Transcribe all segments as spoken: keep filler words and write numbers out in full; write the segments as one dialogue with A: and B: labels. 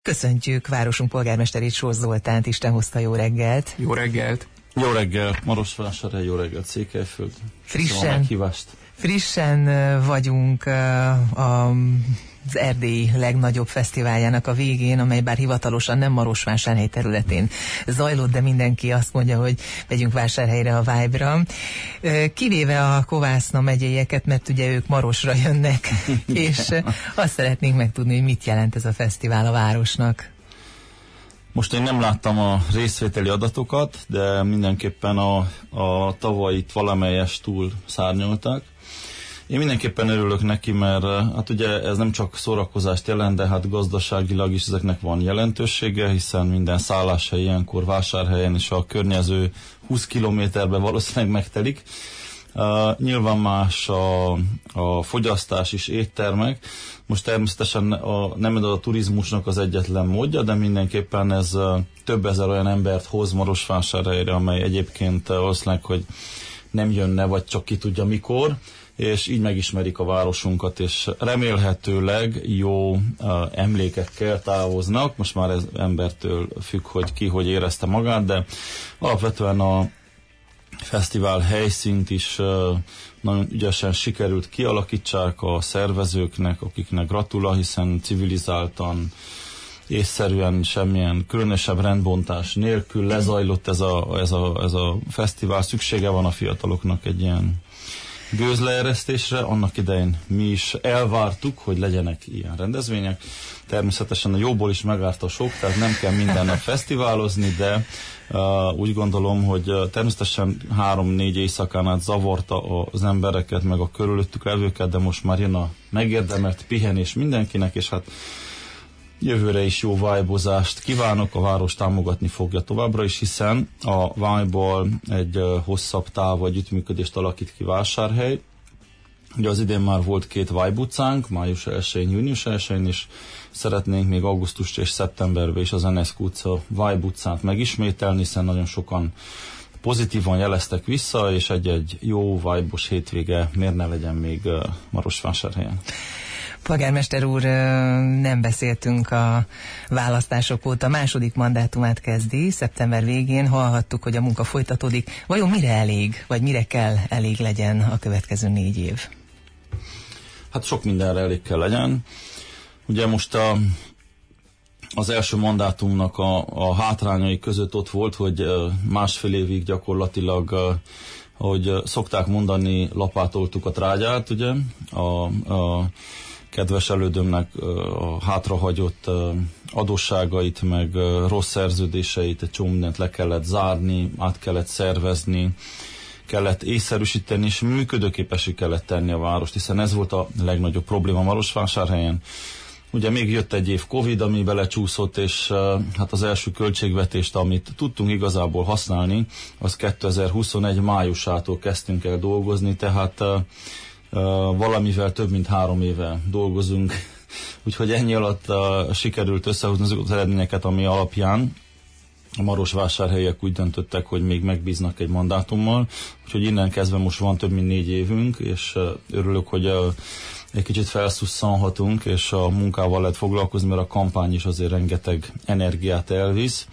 A: Köszöntjük városunk polgármesterét, Sós Zoltánt. Isten hozta, jó reggelt!
B: Jó reggelt!
C: Jó reggelt, Marosvásárhely, jó reggelt, Székelyföld.
A: Frissen, frissen vagyunk a az Erdély legnagyobb fesztiváljának a végén, amely bár hivatalosan nem Marosvásárhely területén zajlott, de mindenki azt mondja, hogy megyünk Vásárhelyre a Vibe-ra. Kivéve a Kovászna megyeieket, mert ugye ők Marosra jönnek, és azt szeretnénk megtudni, hogy mit jelent ez a fesztivál a városnak.
C: Most én nem láttam a részvételi adatokat, de mindenképpen a, a tavalyit valamelyest túl szárnyolták. Én mindenképpen örülök neki, mert hát ugye ez nem csak szórakozást jelent, de hát gazdaságilag is ezeknek van jelentősége, hiszen minden szálláshely ilyenkor Vásárhelyen és a környező húsz kilométerben valószínűleg megtelik. Uh, nyilván más a, a fogyasztás és éttermek. Most természetesen a, nem ez a turizmusnak az egyetlen módja, de mindenképpen ez uh, több ezer olyan embert hoz Marosvásárhelyre, amely egyébként uh, valószínűleg, hogy nem jönne, vagy csak ki tudja mikor, és így megismerik a városunkat, és remélhetőleg jó uh, emlékekkel távoznak. Most már ez embertől függ, hogy ki hogy érezte magát, de alapvetően a fesztivál helyszínt is uh, nagyon ügyesen sikerült kialakítsák a szervezőknek, akiknek gratula, hiszen civilizáltan, észszerűen, semmilyen különösebb rendbontás nélkül lezajlott ez a, ez a, ez a fesztivál. Szüksége van a fiataloknak egy ilyen gőzleeresztésre. Annak idején mi is elvártuk, hogy legyenek ilyen rendezvények. Természetesen a jóból is megárt a sok, tehát nem kell minden nap fesztiválozni, de uh, úgy gondolom, hogy uh, természetesen három-négy éjszakán át zavarta az embereket, meg a körülöttük levőket, de most már jön a megérdemelt pihenés mindenkinek, és hát jövőre is jó vibe-ozást kívánok, a város támogatni fogja továbbra is, hiszen a Vibe-ból egy uh, hosszabb távú együttműködést alakít ki Vásárhely. Ugye az idén már volt két Vibe utcánk, május elsején, június elsején, és szeretnénk még augusztus és szeptemberben is az en es zé ká utca Vibe utcát megismételni, hiszen nagyon sokan pozitívan jeleztek vissza, és egy-egy jó Vibe-os hétvége miért ne legyen még uh, Marosvásárhelyen.
A: Polgármester úr, nem beszéltünk a választások óta, második mandátumát kezdi, szeptember végén hallhattuk, hogy a munka folytatódik. Vajon mire elég, vagy mire kell elég legyen a következő négy év?
C: Hát sok mindenre elég kell legyen. Ugye most a, az első mandátumnak a, a hátrányai között ott volt, hogy másfél évig gyakorlatilag, ahogy szokták mondani, lapátoltuk a trágyát, ugye, a, a kedves elődömnek a hátrahagyott adósságait, meg rossz szerződéseit, egy csomó mindent le kellett zárni, át kellett szervezni, kellett észszerűsíteni, és működőképessé kellett tenni a várost, hiszen ez volt a legnagyobb probléma Marosvásárhelyen. Ugye még jött egy év Covid, ami belecsúszott, és hát az első költségvetést, amit tudtunk igazából használni, az kétezer-huszonegy májusától kezdtünk el dolgozni, tehát Uh, valamivel több mint három éve dolgozunk, úgyhogy ennyi alatt uh, sikerült összehozni azokat az eredményeket, ami alapján a marosvásárhelyiek úgy döntöttek, hogy még megbíznak egy mandátummal, úgyhogy innen kezdve most van több mint négy évünk, és uh, örülök, hogy uh, egy kicsit felszusszanhatunk, és a munkával lehet foglalkozni, mert a kampány is azért rengeteg energiát elvisz,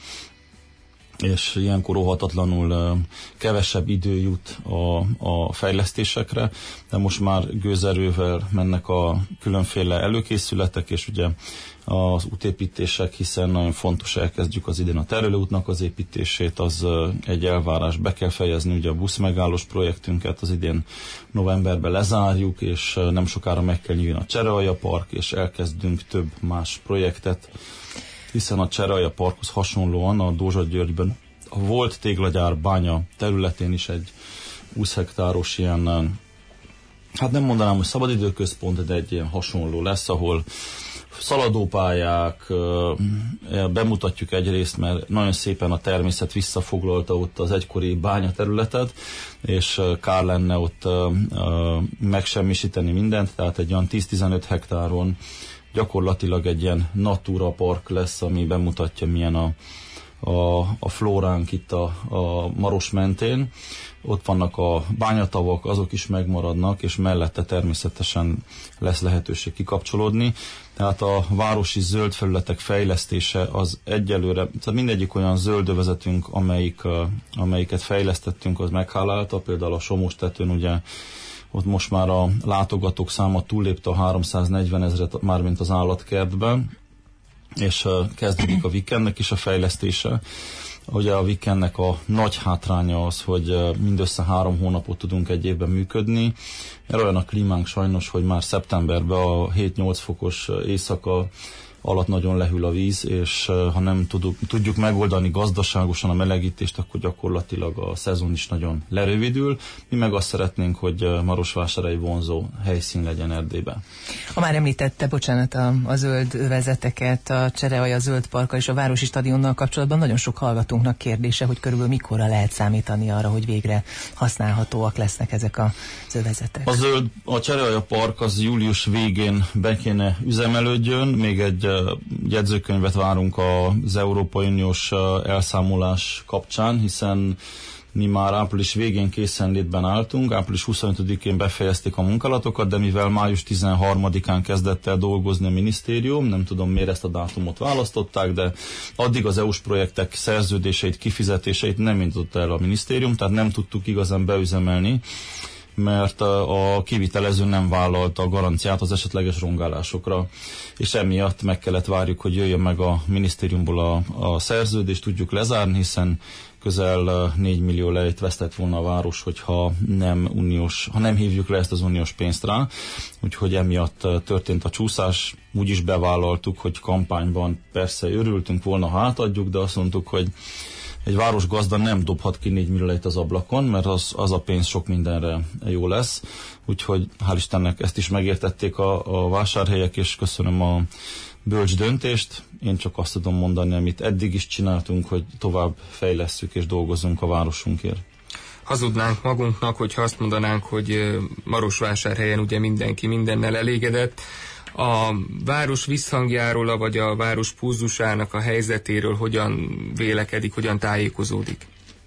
C: és ilyenkor óhatatlanul uh, kevesebb idő jut a, a fejlesztésekre, de most már gőzerővel mennek a különféle előkészületek, és ugye az útépítések, hiszen nagyon fontos, elkezdjük az idén a terelőútnak az építését, az uh, egy elvárás, be kell fejezni, ugye a buszmegállós projektünket az idén novemberben lezárjuk, és uh, nem sokára meg kell nyílni a Cserealja Park, és elkezdünk több más projektet, hiszen a Cserealja Parkhoz hasonlóan a Dózsa-Györgyben a volt téglagyár bánya területén is egy húsz hektáros ilyen, hát nem mondanám, hogy szabadidőközpont, de egy ilyen hasonló lesz, ahol szaladópályák, bemutatjuk egyrészt, mert nagyon szépen a természet visszafoglalta ott az egykori bányaterületet, és kár lenne ott megsemmisíteni mindent, tehát egy olyan tíz-tizenöt hektáron gyakorlatilag egy ilyen Natura Park lesz, ami bemutatja, milyen a a, a flóránk itt a, a Maros mentén. Ott vannak a bányatavak, azok is megmaradnak, és mellette természetesen lesz lehetőség kikapcsolódni. Tehát a városi zöld felületek fejlesztése az egyelőre, tehát mindegyik olyan zöld övezetünk, amelyik, amelyiket fejlesztettünk, az meghálálta. Például a Somos-tetőn ugye ott most már a látogatók száma túllépte a háromszáznegyven ezret, mármint az állatkertben, és kezdődik a weekendnek is a fejlesztése. Ugye a weekendnek a nagy hátránya az, hogy mindössze három hónapot tudunk egy évben működni. Mert olyan a klímánk sajnos, hogy már szeptemberben a hét-nyolc fokos éjszaka alatt nagyon lehűl a víz, és ha nem tudjuk, tudjuk megoldani gazdaságosan a melegítést, akkor gyakorlatilag a szezon is nagyon lerövidül. Mi meg azt szeretnénk, hogy Marosvásár egy vonzó helyszín legyen Erdélyben.
A: Ha már említette, bocsánat, a, a zöld övezeteket, a Cserealja zöld parkkal és a városi stadionnal kapcsolatban nagyon sok hallgatónknak kérdése, hogy körülbelül mikorra lehet számítani arra, hogy végre használhatóak lesznek ezek az övezetek.
C: A zöld, a Cserealja park az július végén be kéne üzemelődjön, még egy jegyzőkönyvet várunk az Európai Uniós elszámolás kapcsán, hiszen mi már április végén készenlétben álltunk, április huszonötödikén befejezték a munkálatokat, de mivel május tizenharmadikán kezdett el dolgozni a minisztérium, nem tudom miért ezt a dátumot választották, de addig az é u-s projektek szerződéseit, kifizetéseit nem indított el a minisztérium, tehát nem tudtuk igazán beüzemelni, mert a kivitelező nem vállalta a garanciát az esetleges rongálásokra, és emiatt meg kellett várjuk, hogy jöjjön meg a minisztériumból a, a szerződést, tudjuk lezárni, hiszen közel négy millió lejt vesztett volna a város, hogyha nem uniós, ha nem hívjuk le ezt az uniós pénzt rá, úgyhogy emiatt történt a csúszás. Úgy is bevállaltuk, hogy kampányban persze örültünk volna, ha átadjuk, de azt mondtuk, hogy egy városgazda nem dobhat ki négy millió lejt az ablakon, mert az, az a pénz sok mindenre jó lesz. Úgyhogy hál' Istennek ezt is megértették a, a vásárhelyek, és köszönöm a bölcs döntést. Én csak azt tudom mondani, amit eddig is csináltunk, hogy tovább fejlesszük és dolgozzunk a városunkért.
B: Hazudnánk magunknak, hogyha azt mondanánk, hogy Marosvásárhelyen ugye mindenki mindennel elégedett. A város visszhangjáról, vagy a város pulzusának a helyzetéről hogyan vélekedik, hogyan tájékozódik?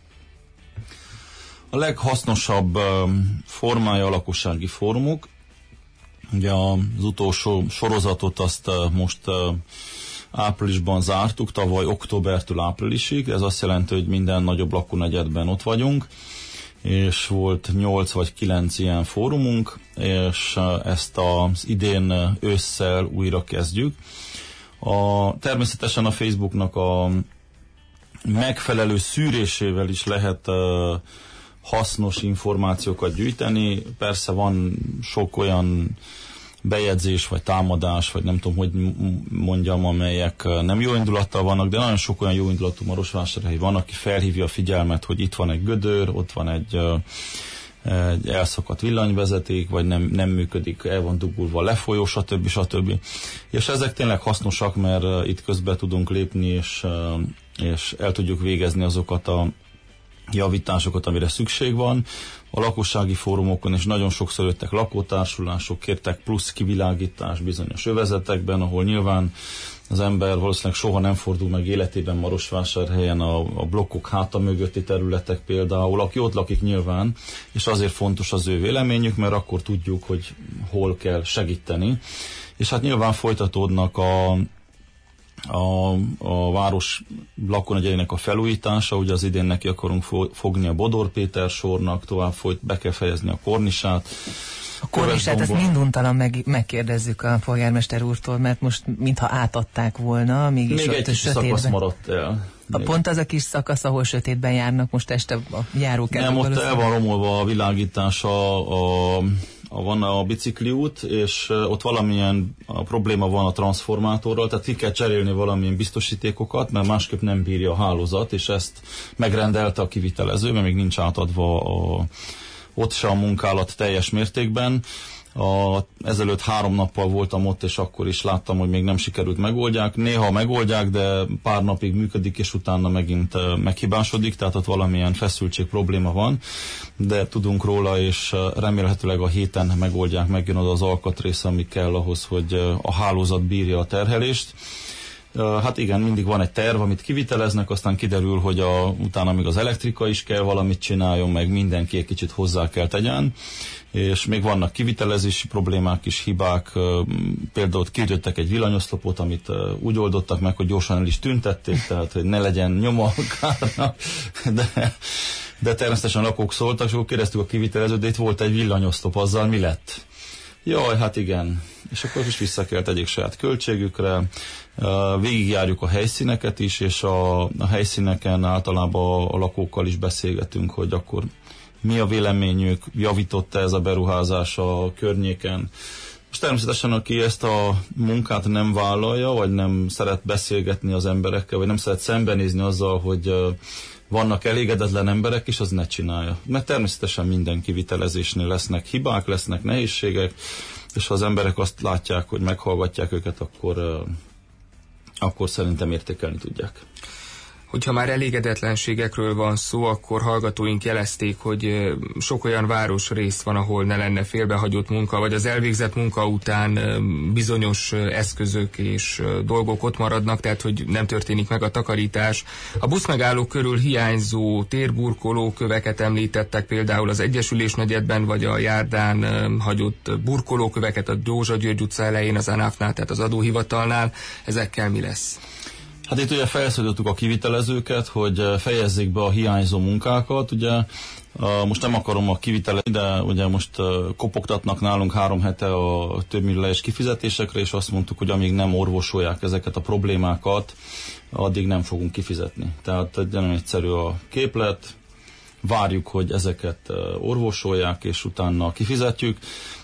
C: A leghasznosabb formája a lakossági fórumok. Ugye az utolsó sorozatot azt most áprilisban zártuk, tavaly októbertől áprilisig. Ez azt jelenti, hogy minden nagyobb lakónegyedben ott vagyunk, és volt nyolc vagy kilenc ilyen fórumunk, és ezt az idén ősszel újra kezdjük. A, természetesen a Facebooknak a megfelelő szűrésével is lehet uh, hasznos információkat gyűjteni. Persze van sok olyan bejegyzés, vagy támadás, vagy nem tudom, hogy mondjam, amelyek nem jó indulattal vannak, de nagyon sok olyan jó indulatú marosvásárhelyi van, aki felhívja a figyelmet, hogy itt van egy gödör, ott van egy, egy elszakadt villanyvezeték, vagy nem, nem működik, el van dugulva lefolyó, stb. stb. És ezek tényleg hasznosak, mert itt közbe tudunk lépni, és, és el tudjuk végezni azokat a javításokat, amire szükség van. A lakossági fórumokon is nagyon sokszor jöttek lakótársulások, kértek plusz kivilágítást bizonyos övezetekben, ahol nyilván az ember valószínűleg soha nem fordul meg életében Marosvásárhelyen a, a blokkok háta mögötti területek például, aki ott lakik nyilván, és azért fontos az ő véleményük, mert akkor tudjuk, hogy hol kell segíteni. És hát nyilván folytatódnak a A, a város lakónegyedének a felújítása, ugye az idén neki akarunk fogni a Bodor Péter sornak, tovább folyt, be kell fejezni a kornisát.
A: A kornisát, ezt minduntalan meg, megkérdezzük a polgármester úrtól, mert most mintha átadták volna, mégis
C: még egy kis szakasz maradt el.
A: A pont az a kis szakasz, ahol sötétben járnak most este a járók.
C: Nem, ott el van romolva a világítása, a, a, van a bicikliút, és ott valamilyen a probléma van a transformátorral, tehát ki kell cserélni valamilyen biztosítékokat, mert másképp nem bírja a hálózat, és ezt megrendelte a kivitelező, mert még nincs átadva a, ott se a munkálat teljes mértékben. A, ezelőtt három nappal voltam ott, és akkor is láttam, hogy még nem sikerült megoldják. Néha megoldják, de pár napig működik, és utána megint uh, meghibásodik, tehát ott valamilyen feszültség probléma van, de tudunk róla, és uh, remélhetőleg a héten megoldják, megjön az az alkatrész, ami kell ahhoz, hogy uh, a hálózat bírja a terhelést. Hát igen, mindig van egy terv, amit kiviteleznek, aztán kiderül, hogy a, utána még az elektrika is kell valamit csináljon, meg mindenki egy kicsit hozzá kell tegyen, és még vannak kivitelezési problémák is, hibák, például kiütöttek egy villanyoszlopot, amit úgy oldottak meg, hogy gyorsan el is tüntették, tehát hogy ne legyen nyoma a kárnak, de, de természetesen lakók szóltak, és akkor kérdeztük a kivitelezőt, de itt volt egy villanyoszlop, azzal mi lett? Jaj, hát igen. És akkor is vissza kell tegyék saját költségükre. Végigjárjuk a helyszíneket is, és a, a helyszíneken általában a lakókkal is beszélgetünk, hogy akkor mi a véleményük, javított-e ez a beruházás a környéken. És természetesen, aki ezt a munkát nem vállalja, vagy nem szeret beszélgetni az emberekkel, vagy nem szeret szembenézni azzal, hogy vannak elégedetlen emberek, és az ne csinálja. Mert természetesen minden kivitelezésnél lesznek hibák, lesznek nehézségek, és ha az emberek azt látják, hogy meghallgatják őket, akkor, akkor szerintem értékelni tudják.
B: Hogyha már elégedetlenségekről van szó, akkor hallgatóink jelezték, hogy sok olyan városrész van, ahol ne lenne félbehagyott munka, vagy az elvégzett munka után bizonyos eszközök és dolgok ott maradnak, tehát hogy nem történik meg a takarítás. A buszmegállók körül hiányzó térburkoló köveket említettek, például az Egyesülés negyedben, vagy a járdán hagyott burkolóköveket a Dózsa György utca elején, az á en á ef-nál, tehát az adóhivatalnál. Ezekkel mi lesz?
C: Hát itt ugye felszólítottuk a kivitelezőket, hogy fejezzék be a hiányzó munkákat. Ugye most nem akarom a kivitelezni, de ugye most kopogtatnak nálunk három hete a több milliós kifizetésekre, és azt mondtuk, hogy amíg nem orvosolják ezeket a problémákat, addig nem fogunk kifizetni. Tehát nagyon egyszerű a képlet, várjuk, hogy ezeket orvosolják, és utána kifizetjük.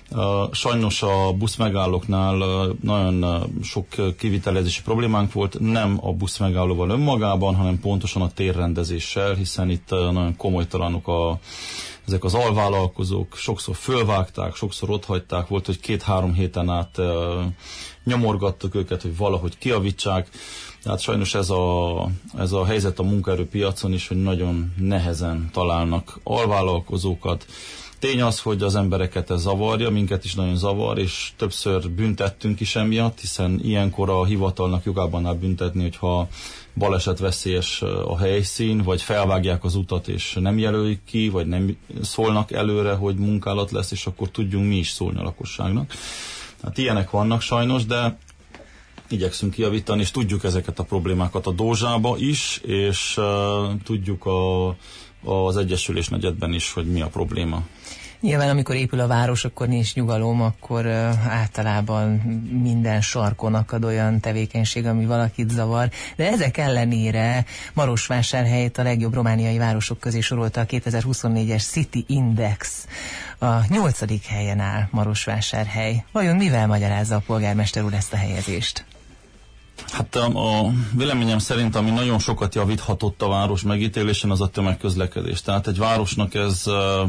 C: Sajnos a buszmegállóknál nagyon sok kivitelezési problémánk volt, nem a buszmegállóval önmagában, hanem pontosan a térrendezéssel, hiszen itt nagyon komolytalanok a, ezek az alvállalkozók, sokszor fölvágták, sokszor otthagyták, volt, hogy két-három héten át nyomorgattuk őket, hogy valahogy kiavítsák. Tehát sajnos ez a, ez a helyzet a munkaerőpiacon is, hogy nagyon nehezen találnak alvállalkozókat. Tény az, hogy az embereket ez zavarja, minket is nagyon zavar, és többször büntettünk is emiatt, hiszen ilyenkor a hivatalnak jogában áll büntetni, hogyha balesetveszélyes a helyszín, vagy felvágják az utat, és nem jelölik ki, vagy nem szólnak előre, hogy munkálat lesz, és akkor tudjunk mi is szólni a lakosságnak. Hát ilyenek vannak sajnos, de igyekszünk kijavítani, és tudjuk ezeket a problémákat a Dózsába is, és uh, tudjuk a, az Egyesülés negyedben is, hogy mi a probléma.
A: Nyilván, amikor épül a város, akkor nincs nyugalom, akkor uh, általában minden sarkon akad olyan tevékenység, ami valakit zavar. De ezek ellenére Marosvásárhelyt a legjobb romániai városok közé sorolta a kétezer-huszonnégyes City Index. A nyolcadik helyen áll Marosvásárhely. Vajon mivel magyarázza a polgármester úr ezt a helyezést?
C: Hát a véleményem szerint, ami nagyon sokat javíthatott a város megítélésen, az a tömegközlekedés. Tehát egy városnak ez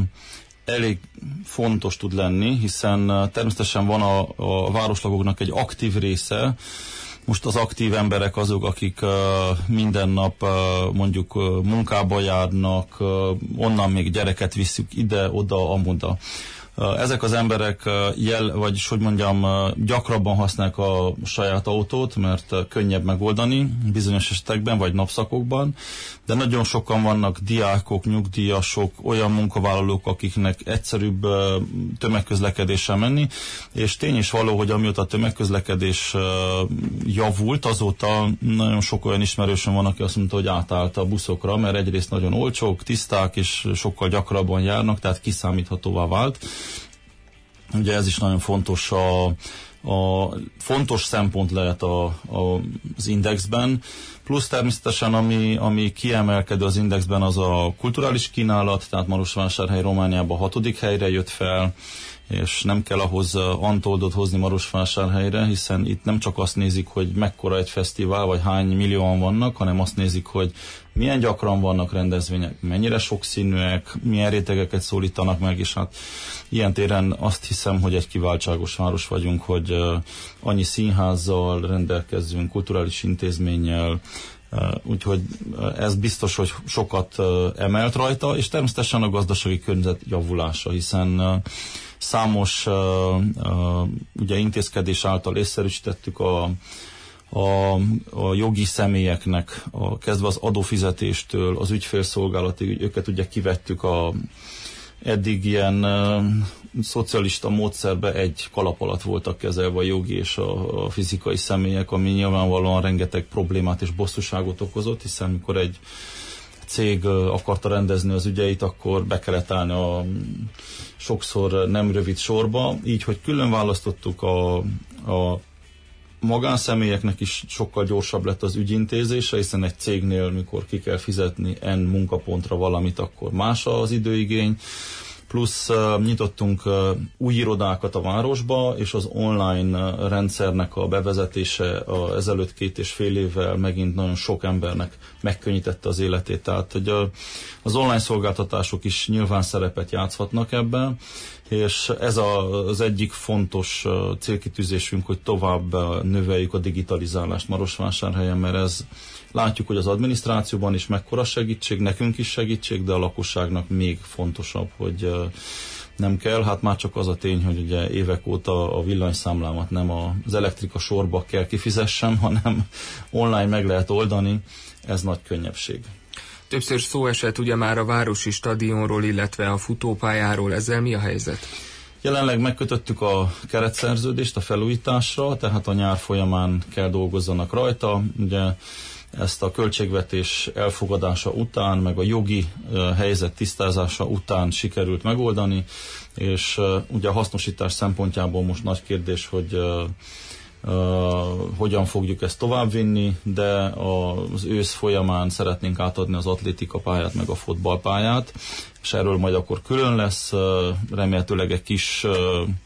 C: elég fontos tud lenni, hiszen természetesen van a, a városlakóknak egy aktív része. Most az aktív emberek azok, akik uh, minden nap uh, mondjuk uh, munkába járnak, uh, onnan még gyereket visszük ide, oda, amoda. Ezek az emberek jel, vagyis hogy mondjam, gyakrabban használják a saját autót, mert könnyebb megoldani bizonyos esetekben, vagy napszakokban, de nagyon sokan vannak diákok, nyugdíjasok, olyan munkavállalók, akiknek egyszerűbb tömegközlekedéssel menni, és tény is való, hogy amióta a tömegközlekedés javult, azóta nagyon sok olyan ismerősöm van, aki azt mondta, hogy átállt a buszokra, mert egyrészt nagyon olcsók, tiszták, és sokkal gyakrabban járnak, tehát kiszámíthatóvá vált. Ugye ez is nagyon fontos, a, a fontos szempont lehet a, a, az indexben, plusz természetesen ami, ami kiemelkedő az indexben, az a kulturális kínálat, tehát Marosvásárhely Romániában a hatodik helyre jött fel, és nem kell ahhoz Antoldot hozni Marosvásárhelyre, hiszen itt nem csak azt nézik, hogy mekkora egy fesztivál, vagy hány millióan vannak, hanem azt nézik, hogy milyen gyakran vannak rendezvények, mennyire sokszínűek, milyen rétegeket szólítanak meg, és hát ilyen téren azt hiszem, hogy egy kiváltságos város vagyunk, hogy annyi színházzal rendelkezzünk, kulturális intézménnyel, úgyhogy ez biztos, hogy sokat emelt rajta, és természetesen a gazdasági környezet javulása, hiszen számos uh, uh, ugye intézkedés által észszerűsítettük a, a, a jogi személyeknek, a, kezdve az adófizetéstől, az ügyfélszolgálatig, őket ugye kivettük a eddig ilyen uh, szocialista módszerbe egy kalap alatt voltak kezelve a jogi és a, a fizikai személyek, ami nyilvánvalóan rengeteg problémát és bosszúságot okozott, hiszen mikor egy cég uh, akarta rendezni az ügyeit, akkor be kellett állni a sokszor nem rövid sorba, így, hogy külön választottuk a, a magánszemélyeknek is sokkal gyorsabb lett az ügyintézése, hiszen egy cégnél, mikor ki kell fizetni N munkapontra valamit, akkor más az időigény. Plusz uh, nyitottunk uh, új irodákat a városba, és az online uh, rendszernek a bevezetése uh, ezelőtt két és fél évvel megint nagyon sok embernek megkönnyítette az életét. Tehát hogy, uh, az online szolgáltatások is nyilván szerepet játszhatnak ebben, és ez a, az egyik fontos uh, célkitűzésünk, hogy tovább uh, növeljük a digitalizálást Marosvásárhelyen, mert ez látjuk, hogy az adminisztrációban is mekkora segítség, nekünk is segítség, de a lakosságnak még fontosabb, hogy uh, nem kell. Hát már csak az a tény, hogy ugye évek óta a villanyszámlámat nem az elektrika sorba kell kifizessem, hanem online meg lehet oldani, ez nagy könnyebbség.
B: Többször szó esett ugye már a városi stadionról, illetve a futópályáról, ezzel mi a helyzet?
C: Jelenleg megkötöttük a keretszerződést a felújításra, tehát a nyár folyamán kell dolgozzanak rajta. Ugye ezt a költségvetés elfogadása után, meg a jogi uh, helyzet tisztázása után sikerült megoldani, és uh, ugye a hasznosítás szempontjából most nagy kérdés, hogy uh, Uh, hogyan fogjuk ezt továbbvinni, de az ősz folyamán szeretnénk átadni az atlétikapályát meg a fotballpályát, és erről majd akkor külön lesz, uh, remélhetőleg egy kis, uh,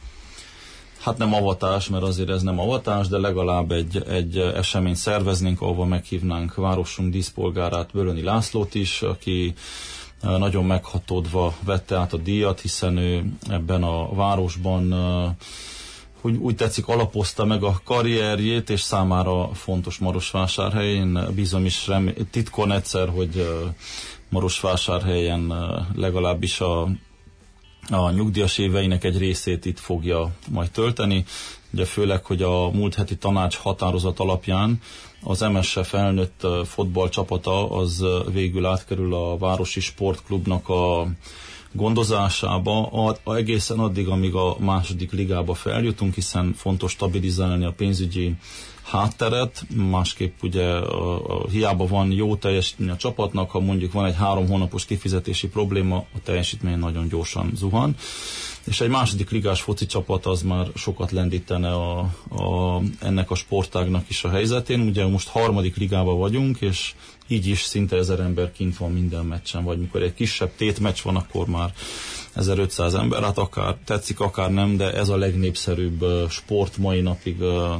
C: hát nem avatás, mert azért ez nem avatás, de legalább egy, egy eseményt szerveznénk, ahova meghívnánk városunk díszpolgárát, Bölöni Lászlót is, aki uh, nagyon meghatódva vette át a díjat, hiszen ő ebben a városban uh, Úgy, úgy tetszik, alapozta meg a karrierjét, és számára fontos Marosvásárhelyen. Bízom is remé- titkon egyszer, hogy uh, Marosvásárhelyen uh, legalábbis a, a nyugdíjas éveinek egy részét itt fogja majd tölteni. Ugye főleg, hogy a múlt heti tanács határozat alapján az em es ef felnőtt uh, fotballcsapata az uh, végül átkerül a Városi Sportklubnak a gondozásába, a, a egészen addig, amíg a második ligába feljutunk, hiszen fontos stabilizálni a pénzügyi hátteret, másképp ugye a, a, hiába van jó teljesítmény a csapatnak, ha mondjuk van egy három hónapos kifizetési probléma, a teljesítmény nagyon gyorsan zuhan. És egy második ligás foci csapat az már sokat lendítene a, a, ennek a sportágnak is a helyzetén. Ugye most harmadik ligában vagyunk, és így is szinte ezer ember kint van minden meccsen, vagy mikor egy kisebb tétmeccs van, akkor már ezerötszáz ember, hát akár tetszik, akár nem, de ez a legnépszerűbb sport mai napig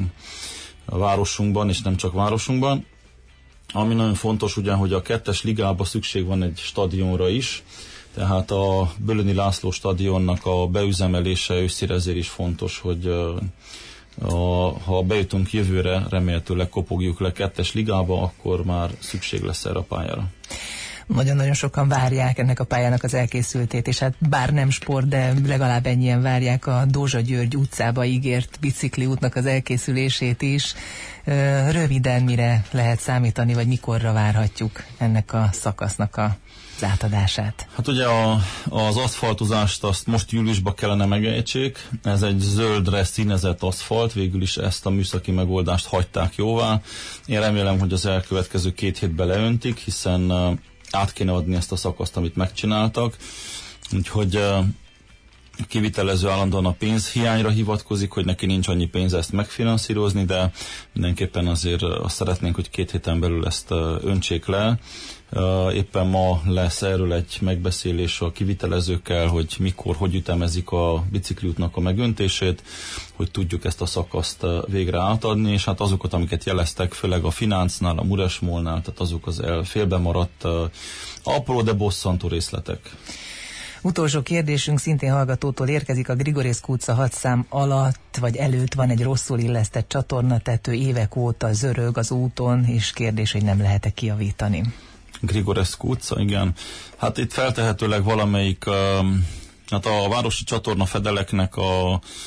C: a városunkban, és nem csak városunkban. Ami nagyon fontos ugye, hogy a kettes ligában szükség van egy stadionra is, tehát a Bölöni László stadionnak a beüzemelése őszire ezért is fontos, hogy a, ha bejutunk jövőre, remélhetőleg kopogjuk le kettes ligába, akkor már szükség lesz erre a pályára.
A: Nagyon-nagyon sokan várják ennek a pályának az elkészültét, és hát bár nem sport, de legalább ennyien várják a Dózsa György utcába ígért bicikliútnak az elkészülését is. Röviden mire lehet számítani, vagy mikorra várhatjuk ennek a szakasznak a átadását?
C: Hát ugye a, az aszfaltozást azt most júliusban kellene megejtsék. Ez egy zöldre színezett aszfalt, végül is ezt a műszaki megoldást hagyták jóvá. Én remélem, hogy az elkövetkező két hétben leöntik, hiszen uh, át kéne adni ezt a szakaszt, amit megcsináltak. Úgyhogy uh, kivitelező állandóan a pénzhiányra hivatkozik, hogy neki nincs annyi pénze ezt megfinanszírozni, de mindenképpen azért azt szeretnénk, hogy két héten belül ezt öntsék le. Éppen ma lesz erről egy megbeszélés a kivitelezőkkel, hogy mikor, hogy ütemezik a bicikliútnak a megöntését, hogy tudjuk ezt a szakaszt végre átadni, és hát azokat, amiket jeleztek, főleg a Fináncnál, a Muresmolnál, tehát azok az el félbe maradt apró, de bosszantó részletek.
A: Utolsó kérdésünk szintén hallgatótól érkezik. A Grigorescu utca hat szám alatt vagy előtt van egy rosszul illesztett csatornatető, évek óta zörög az úton, és kérdés, hogy nem lehet-e kijavítani.
C: Grigorescu utca, igen. Hát itt feltehetőleg valamelyik, hát a városi csatorna fedeleknek a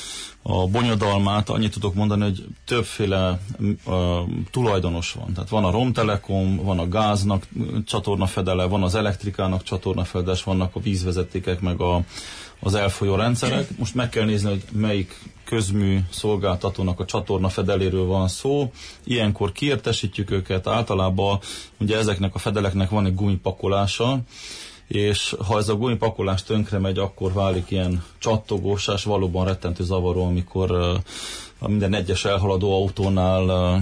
C: a bonyodalmát, annyit tudok mondani, hogy többféle uh, tulajdonos van. Tehát van a Romtelekom, van a gáznak csatornafedele, van az elektrikának csatornafedeles, vannak a vízvezetékek, meg a, az elfolyó rendszerek. Most meg kell nézni, hogy melyik közmű szolgáltatónak a csatornafedeléről van szó. Ilyenkor kiértesítjük őket, általában ugye ezeknek a fedeleknek van egy gumipakolása, és ha ez a gumipakolás tönkre megy, akkor válik ilyen csattogósás, valóban rettentő zavaró, amikor uh, minden egyes elhaladó autónál uh,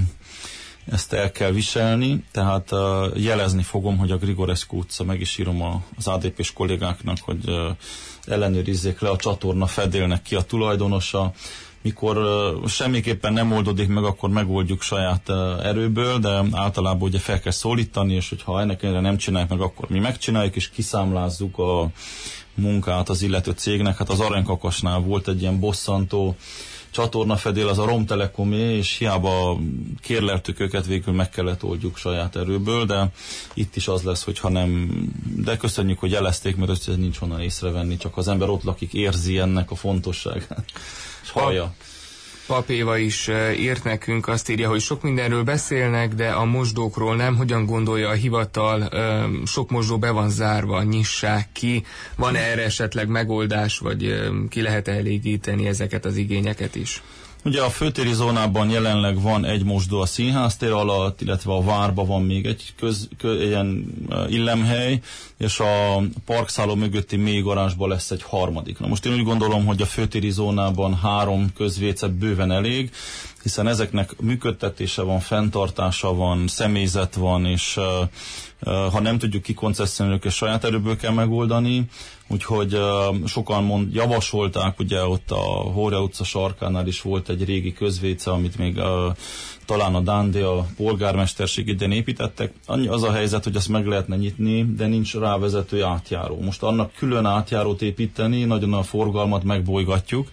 C: ezt el kell viselni, tehát uh, jelezni fogom, hogy a Grigorescu utca, meg is írom a, az á dé pés kollégáknak, hogy uh, ellenőrizzék le a csatorna fedélnek ki a tulajdonosa. Mikor uh, semmiképpen nem oldódik meg, akkor megoldjuk saját uh, erőből, de általában ugye fel kell szólítani, és hogyha ennek ennyire nem csináljuk meg, akkor mi megcsináljuk, és kiszámlázzuk a munkát az illető cégnek. Hát az Aranykakasnál volt egy ilyen bosszantó csatornafedél, az a Romtelekomé, és hiába kérleltük őket, végül meg kellett oldjuk saját erőből, de itt is az lesz, hogyha nem, de köszönjük, hogy jelezték, mert össze nincs honnan észrevenni, csak az ember ott lakik, érzi ennek a fontosságát, és hallja.
B: Pap Éva is írt nekünk, azt írja, hogy sok mindenről beszélnek, de a mosdókról nem. Hogyan gondolja a hivatal, sok mosdó be van zárva, nyissák ki. Van erre esetleg megoldás, vagy ki lehet elégíteni ezeket az igényeket is?
C: Ugye a főtéri zónában jelenleg van egy mosdó a Színháztér alatt, illetve a várban van még egy köz, kö, ilyen illemhely, és a parkszálló mögötti mély garázsban lesz egy harmadik. Na most én úgy gondolom, hogy a főtéri zónában három közvécet bőven elég, hiszen ezeknek működtetése van, fenntartása van, személyzet van, és uh, uh, ha nem tudjuk kikoncessionálni, és saját erőből kell megoldani, úgyhogy uh, sokan mond, javasolták, ugye ott a Hória utca sarkánál is volt egy régi közvéce, amit még uh, talán a Dándi, a polgármesterség idején építettek. Annyi az a helyzet, hogy ezt meg lehetne nyitni, de nincs rávezető átjáró. Most annak külön átjárót építeni, nagyon a forgalmat megbolygatjuk,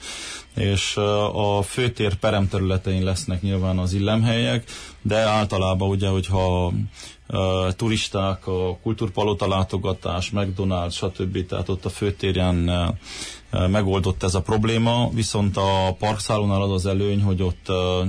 C: és a főtér peremterületein lesznek nyilván az illemhelyek, de általában ugye, hogyha uh, turisták, a kultúrpalota látogatás, McDonald's, stb. Tehát ott a főtéren uh, megoldott ez a probléma, viszont a parkszállónál az az előny, hogy ott uh,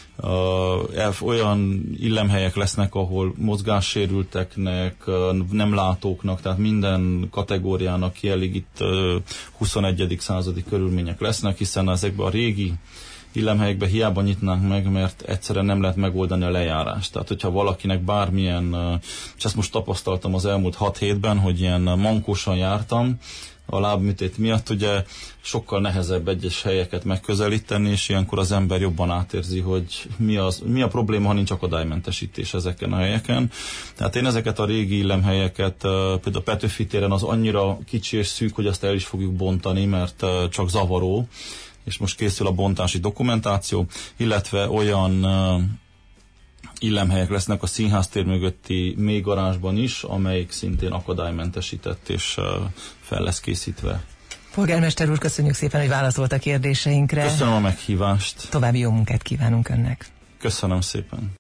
C: Uh, olyan illemhelyek lesznek, ahol mozgássérülteknek, uh, nem látóknak, tehát minden kategóriának kielégít uh, huszonegyedik századi körülmények lesznek, hiszen ezekben a régi illemhelyekben hiába nyitnánk meg, mert egyszerűen nem lehet megoldani a lejárást. Tehát, hogyha valakinek bármilyen, uh, és ezt most tapasztaltam az elmúlt hat hétben, hogy ilyen mankósan jártam, a lábműtét miatt ugye sokkal nehezebb egyes helyeket megközelíteni, és ilyenkor az ember jobban átérzi, hogy mi, az, mi a probléma, ha nincs akadálymentesítés ezeken a helyeken. Tehát én ezeket a régi illemhelyeket, például a Petőfi téren az annyira kicsi és szűk, hogy azt el is fogjuk bontani, mert csak zavaró, és most készül a bontási dokumentáció, illetve olyan illemhelyek lesznek a Színháztér mögötti mély garázsban is, amelyik szintén akadálymentesített és fel lesz készítve.
A: Polgármester úr, köszönjük szépen, hogy válaszolt a kérdéseinkre.
C: Köszönöm a meghívást.
A: További jó munkát kívánunk önnek.
C: Köszönöm szépen.